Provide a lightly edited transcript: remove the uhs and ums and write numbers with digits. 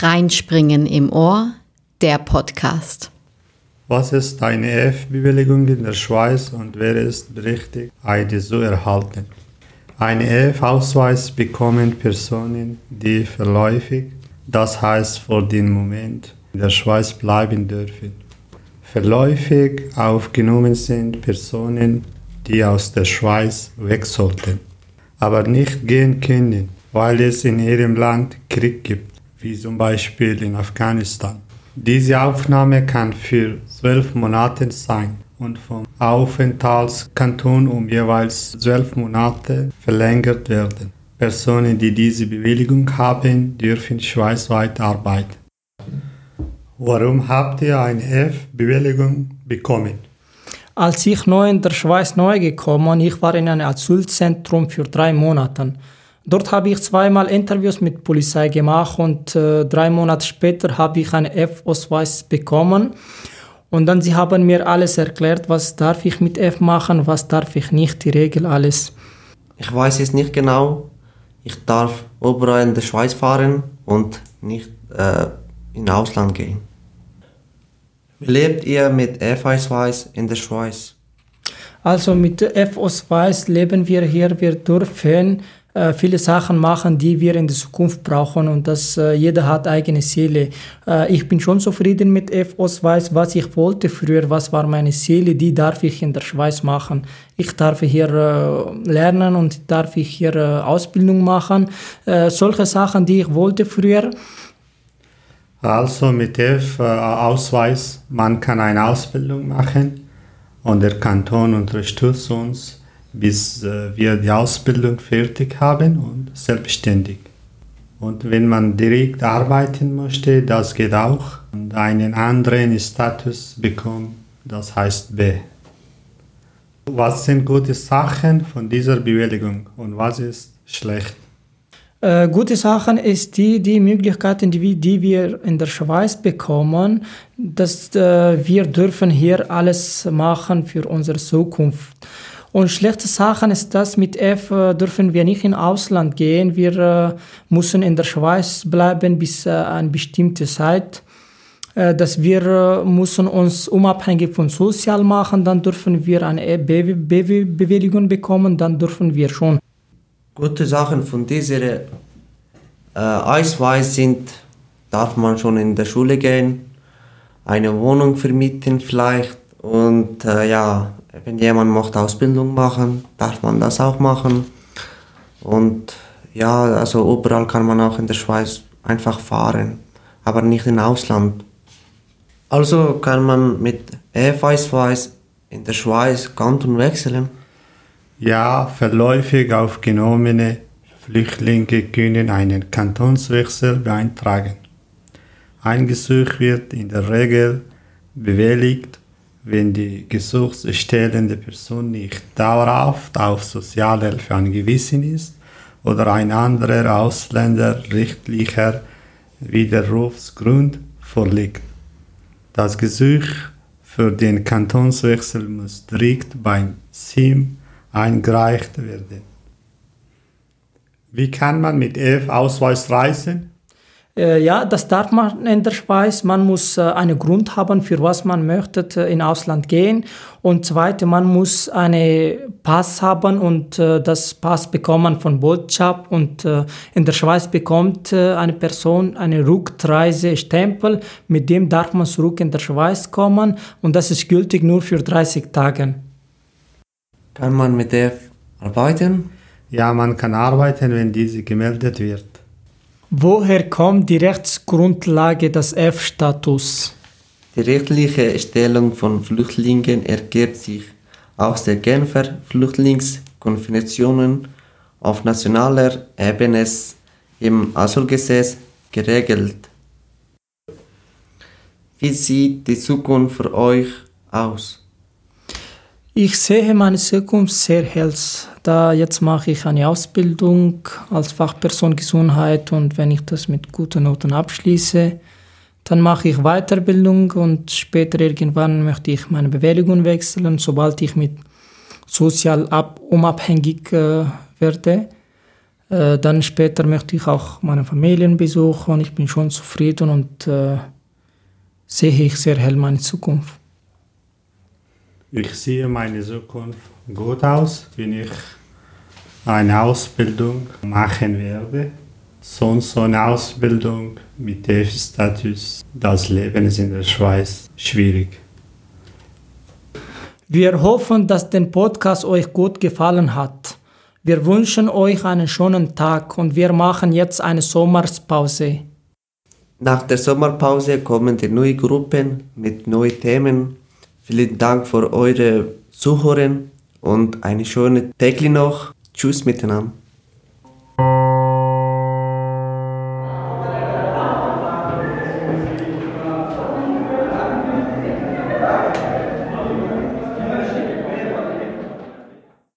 Reinspringen im Ohr, der Podcast. Was ist eine EF-Bewilligung in der Schweiz und wer ist berechtigt, eine zu erhalten? Einen EF-Ausweis bekommen Personen, die vorläufig, das heißt für den Moment, in der Schweiz bleiben dürfen. Vorläufig aufgenommen sind Personen, die aus der Schweiz weg sollten, aber nicht gehen können, weil es in ihrem Land Krieg gibt, wie zum Beispiel in Afghanistan. Diese Aufnahme kann für 12 Monate sein und vom Aufenthaltskanton um jeweils 12 Monate verlängert werden. Personen, die diese Bewilligung haben, dürfen schweizweit arbeiten. Warum habt ihr eine EF-Bewilligung bekommen? Als ich neu in der Schweiz gekommen, ich war in einem Asylzentrum für 3 Monate. Dort habe ich 2-mal Interviews mit Polizei gemacht und 3 Monate später habe ich einen F-Ausweis bekommen. Und dann sie haben mir alles erklärt, was darf ich mit F machen, was darf ich nicht, die Regel, alles. Ich weiß es nicht genau. Ich darf überall in der Schweiz fahren und nicht in Ausland gehen. Wie lebt ihr mit F-Ausweis in der Schweiz? Also mit F-Ausweis leben wir hier. Wir dürfen viele Sachen machen, die wir in der Zukunft brauchen und jeder hat eigene Ziele. Ich bin schon zufrieden mit F-Ausweis, was ich wollte früher, was war meine Ziele, die darf ich in der Schweiz machen. Ich darf hier lernen und darf ich hier Ausbildung machen. Solche Sachen, die ich wollte früher. Also mit F-Ausweis, man kann eine Ausbildung machen und der Kanton unterstützt uns, bis wir die Ausbildung fertig haben und selbstständig. Und wenn man direkt arbeiten möchte, das geht auch und einen anderen Status bekommt, das heißt B. Was sind gute Sachen von dieser Bewilligung und was ist schlecht? Gute Sachen ist die Möglichkeiten, die wir in der Schweiz bekommen, dass wir dürfen hier alles machen für unsere Zukunft. Und schlechte Sachen ist das, mit F dürfen wir nicht in Ausland gehen. Wir müssen in der Schweiz bleiben bis eine bestimmte Zeit. Dass wir müssen uns unabhängig von Sozial machen, dann dürfen wir eine Bewilligung bekommen, dann dürfen wir schon. Gute Sachen von dieser Ausweis sind, darf man schon in der Schule gehen, eine Wohnung vermieten vielleicht und wenn jemand möchte Ausbildung machen, darf man das auch machen. Und ja, also überall kann man auch in der Schweiz einfach fahren, aber nicht im Ausland. Also kann man mit EF-Ausweis in der Schweiz Kanton wechseln. Ja, vorläufig aufgenommene Flüchtlinge können einen Kantonswechsel beantragen. Ein Gesuch wird in der Regel bewilligt, wenn die gesuchsstellende Person nicht dauerhaft auf Sozialhilfe angewiesen ist oder ein anderer ausländerrechtlicher Widerrufsgrund vorliegt. Das Gesuch für den Kantonswechsel muss direkt beim SIM eingereicht werden. Wie kann man mit EF-Ausweis reisen? Ja, das darf man in der Schweiz. Man muss einen Grund haben, für was man möchte in Ausland gehen. Und zweitens, man muss einen Pass haben und das Pass bekommt man von Botschaft. Und in der Schweiz bekommt eine Person einen Rückreisestempel. Mit dem darf man zurück in der Schweiz kommen und das ist gültig nur für 30 Tage. Kann man mit EF arbeiten? Ja, man kann arbeiten, wenn diese gemeldet wird. Woher kommt die Rechtsgrundlage des F-Status? Die rechtliche Stellung von Flüchtlingen ergibt sich aus der Genfer Flüchtlingskonvention auf nationaler Ebene im Asylgesetz geregelt. Wie sieht die Zukunft für euch aus? Ich sehe meine Zukunft sehr hell, da jetzt mache ich eine Ausbildung als Fachperson Gesundheit und wenn ich das mit guten Noten abschließe, dann mache ich Weiterbildung und später irgendwann möchte ich meine Bewilligung wechseln, sobald ich mit sozial unabhängig werde. Dann später möchte ich auch meine Familien besuchen. Ich bin schon zufrieden und sehe ich sehr hell meine Zukunft. Ich sehe meine Zukunft gut aus, wenn ich eine Ausbildung machen werde. Sonst so eine Ausbildung mit TF-Status, das Leben ist in der Schweiz schwierig. Wir hoffen, dass der Podcast euch gut gefallen hat. Wir wünschen euch einen schönen Tag und wir machen jetzt eine Sommerpause. Nach der Sommerpause kommen die neuen Gruppen mit neuen Themen. Vielen Dank für eure Zuhören und eine schöne Tag noch. Tschüss miteinander.